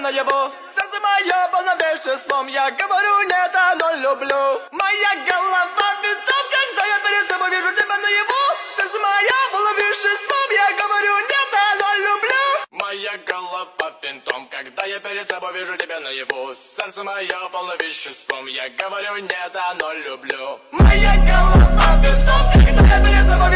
наяву. Сердце мое полно веществом, я говорю нет, оно люблю. Моя голова винтом, когда я перед собой вижу тебя наяву. Сердце мое полно веществом, я говорю нет, оно люблю. Моя голова винтом, когда я перед собой вижу тебя наяву. Сердце мое полно веществом, я говорю нет, оно люблю. Моя голова винтом, когда я перед собой